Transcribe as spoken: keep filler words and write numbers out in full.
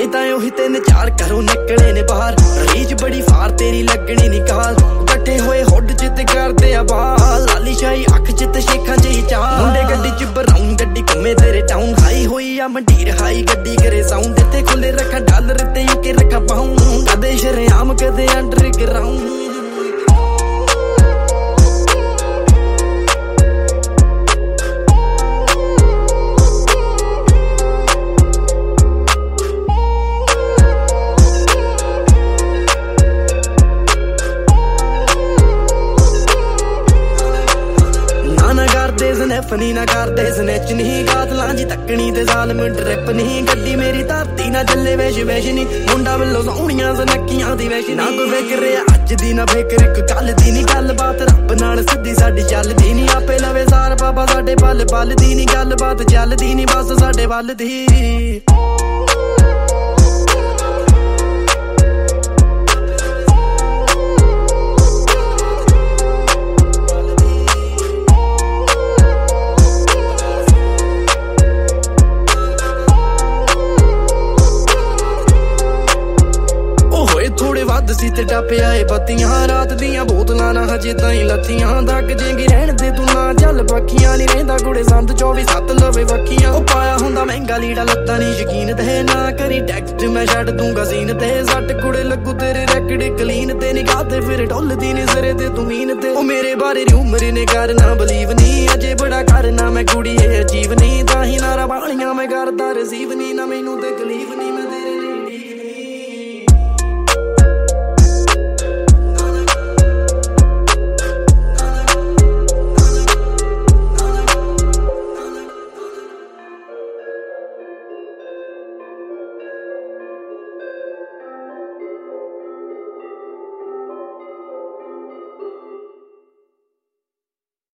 हले तां ओही तीन चार घरों निकले ने बाहर रीच बड़ी फार तेरी लगनी नी काल कट्ठे होए हुड चित करदे आ बाल लाली शाही अख चित शेखां च ही चाल मुंडे गड्डी च बराउन गड्डी घुमे तेरे टाउन हाई होई आ मंडीर हाई गड्डी करे साउंड इत्थे खुले रखा डॉलर ते यूके रखा पाउंड कदे शरेआम कदे अंडरग्राउंड फनी ना करदे स्नैच नहीं कातलां जी तकनी ते जालम ट्रिप नहीं गड्डी मेरी धरती ना चले वैश वैश नी मुंडा वल्लों सोहणियां सनक्कियां दी वैश ना कोई फिक्र अज दी ना फिक्र इक कल दी नी गल बात रब नाल सिद्धी साडी चलदी नी आपे लवे सार बाबा साडे पल पल दी नी गल बात चलदी नी बस साडे वल दी सी ते टप्पे आए बत्तियां रात दियां बोतलां ना हजे ताईं लत्तियां दग जेंगी रहण दे तू ना चल पक्खियां नी रहिंदा कुड़े संद चौबी सत्त लवे वक्खियां ओ पाया हुंदा महंगा लीड़ा लत्तां नी यकीन ते ना करी टैक्सट मैं छड्ड दूंगा सीन ते सट कुड़े लगू तेरे रैकड़ क्लीन ते निगाह ते फिर ढोलदी नी सिरे ते तू मीन ते ओ मेरे बारे रूमर ने करना बलीव नी अजे बड़ा करना मैं कुड़ी ए अजीब नी तां ही नारा बालियां मैं करदा रिसीव नी ना मैनू तकलीफ नी मैं तेरे